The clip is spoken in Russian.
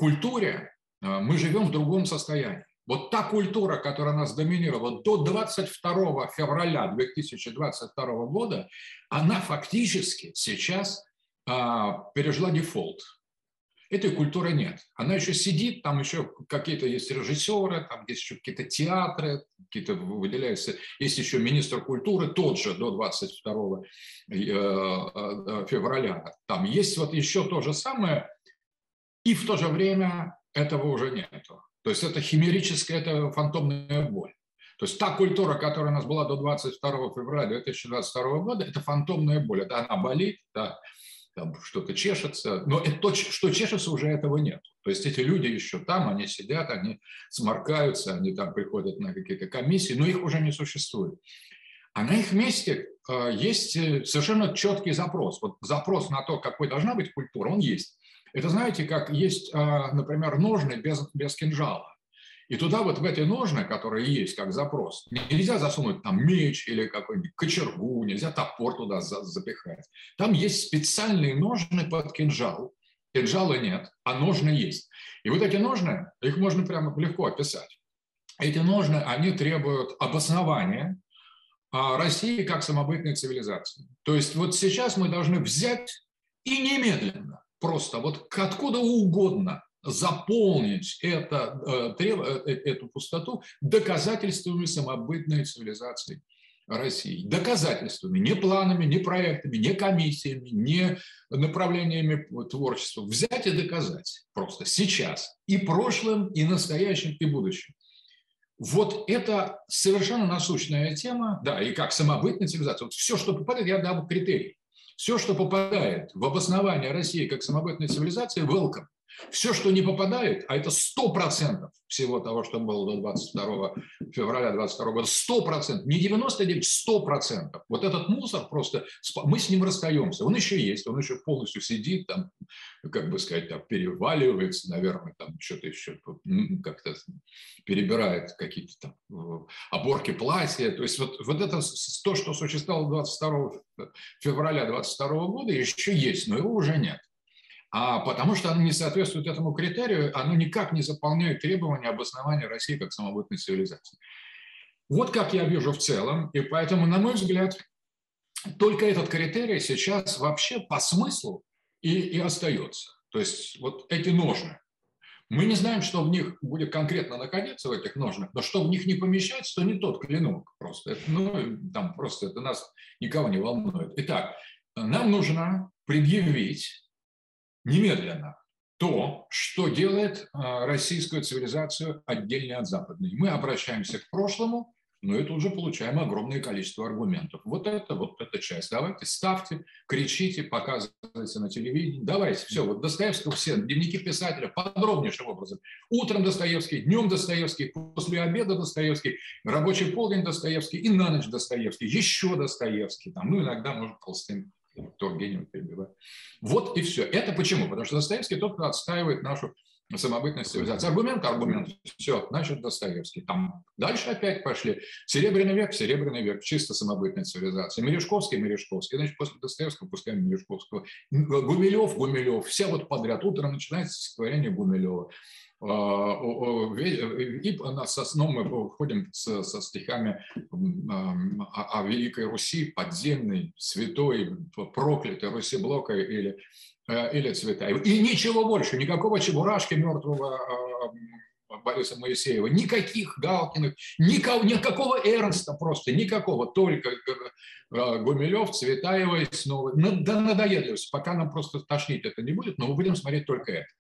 культуре мы живем в другом состоянии. Вот та культура, которая нас доминировала до 22 февраля 2022 года, она фактически сейчас пережила дефолт. Этой культуры нет. Она еще сидит, там еще какие-то есть режиссеры, там есть еще какие-то театры, какие-то выделяются. Есть еще министр культуры, тот же до 22 февраля. Там есть вот еще то же самое, и в то же время этого уже нету. То есть это химерическая, это фантомная боль. То есть та культура, которая у нас была до 22 февраля 2022 года, это фантомная боль. Это она болит, да, там что-то чешется, но это то, что чешется, уже этого нет. То есть эти люди еще там, они сидят, они сморкаются, они там приходят на какие-то комиссии, но их уже не существует. А на их месте есть совершенно четкий запрос. Вот запрос на то, какой должна быть культура, он есть. Это, знаете, как есть, например, ножны без кинжала. И туда вот в эти ножны, которые есть как запрос, нельзя засунуть там меч или какую-нибудь кочергу, нельзя топор туда запихать. Там есть специальные ножны под кинжал. Кинжала нет, а ножны есть. И вот эти ножны, их можно прямо легко описать. Эти ножны, они требуют обоснования России как самобытной цивилизации. То есть вот сейчас мы должны взять и немедленно, просто вот откуда угодно заполнить эту пустоту доказательствами самобытной цивилизации России. Доказательствами, не планами, не проектами, не комиссиями, не направлениями творчества. Взять и доказать просто сейчас и прошлым, и настоящим, и будущим. Вот это совершенно насущная тема, да, и как самобытная цивилизация. Вот все, что попадает, я дам критерий. Все, что попадает в обоснование России как самобытной цивилизации, welcome. Все, что не попадает, а это 100% всего того, что было до 22 февраля 2022 года, 100%, не 99, 100%. Вот этот мусор просто, мы с ним расстаемся. Он еще есть, он еще полностью сидит, там, как бы сказать, там, переваливается, наверное, там что-то еще как-то перебирает какие-то там оборки платья. То есть вот это то, что существовало 22 февраля 2022 года, еще есть, но его уже нет. Потому что оно не соответствует этому критерию, оно никак не заполняет требования обоснования России как самобытной цивилизации. Вот как я вижу в целом, и поэтому, на мой взгляд, только этот критерий сейчас вообще по смыслу и остается. То есть вот эти ножны. Мы не знаем, что в них будет конкретно находиться, в этих ножнах, но что в них не помещается, то не тот клинок просто. Там просто это нас никого не волнует. Итак, нам нужно предъявить немедленно то, что делает российскую цивилизацию отдельно от западной. Мы обращаемся к прошлому, но и тут же получаем огромное количество аргументов. Вот эта часть. Давайте, ставьте, кричите, показывайте на телевидении. Давайте, все. Вот Достоевского все, дневники писателя подробнейшим образом. Утром Достоевский, днем Достоевский, после обеда Достоевский, рабочий полдень Достоевский и на ночь Достоевский, еще Достоевский. Там, иногда, может, Толстым. Тургенев перебивает. Вот и все. Это почему? Потому что Достоевский тот, кто отстаивает нашу самобытность цивилизации. Аргумент. Все, значит, Достоевский. Там дальше опять пошли. Серебряный век, чисто самобытная цивилизация. Мережковский. Значит, после Достоевского пускаем Мережковского. Гумилев. Все вот подряд. Утром начинается стихотворение Гумилева. И со сном мы выходим со стихами о Великой Руси, подземной, святой, проклятой Руси Блока или Цветаева. И ничего больше, никакого Чебурашки мертвого Бориса Моисеева, никаких Галкиных, никакого Эрнста просто, никакого, только Гумилев, Цветаева и снова. Да надоедливость, пока нам просто тошнить это не будет, но мы будем смотреть только это.